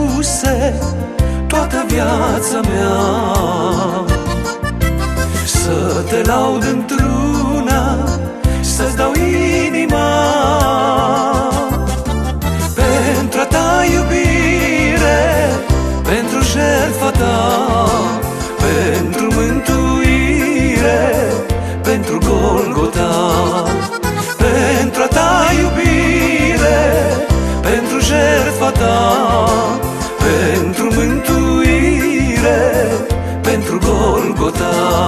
Iisuse, toată viața mea. Să te laud într-una, să-ți dau inima, pentru a ta iubire, pentru jertfa ta, pentru mântuire, pentru Golgota. Pentru a ta iubire, pentru jertfa ta, pentru mântuire, pentru Golgota.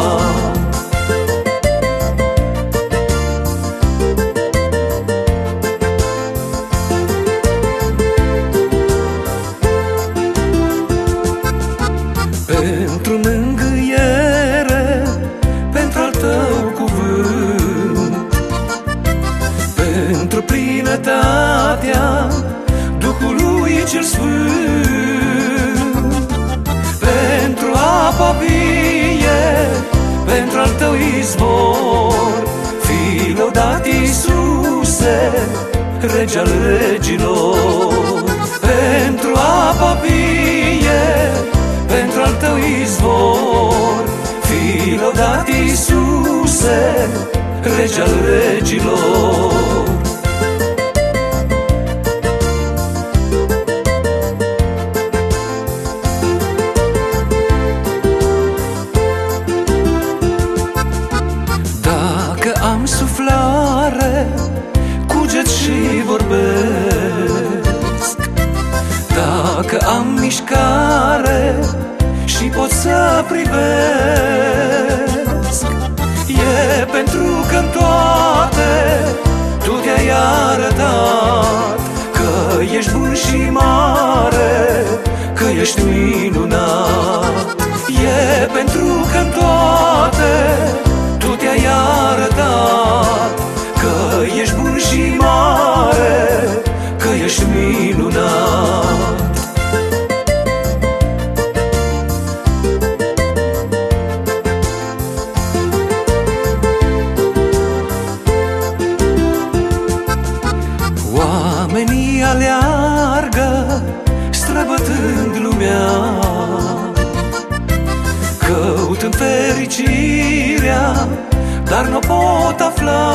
Pentru mângâiere, pentru al tău cuvânt, pentru plinătatea Duhului cel Sfânt, pentru apa vie, pentru al tău izvor, fii lăudat Iisuse, Rege al regilor. Pentru apa vie, pentru al tău izvor, fii lăudat Iisuse, Rege al regilor. Dacă am suflare, cuget și vorbesc, dacă am mișcare și pot să privesc, e pentru că-n toate Tu te-ai arătat, că ești bun și mare, că ești minunat. E pentru că-n toate Tu te-ai arătat, că ești bun și mare, că ești minunat. Oamenii aleargă străbătând lumea, căutând fericirea, dar n-o pot afla.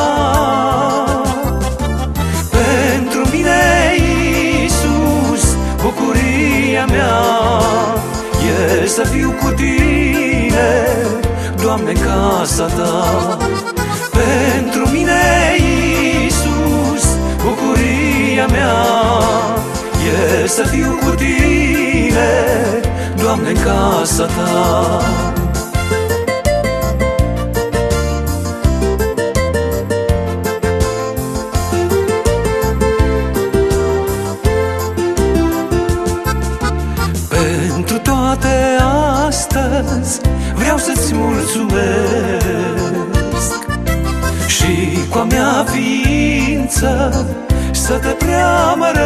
Pentru mine, Iisus, bucuria mea e să fiu cu Tine, Doamne, în casa Ta. Pentru mine, Iisus, bucuria mea e să fiu cu Tine, Doamne, în casa Ta. Pentru toate astăzi vreau să-ți mulțumesc și cu-a mea ființă să te preamăresc,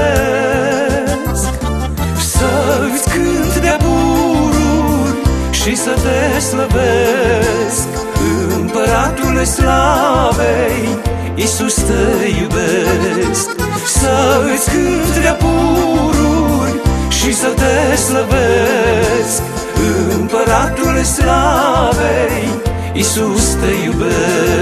să-ți cânt de bururi și să te slăvesc. Împăratule slavei, Iisus, te iubesc. Să-ți cânt de bururi și să te slăvesc. Împăratule slavei, Iisus, te iubesc.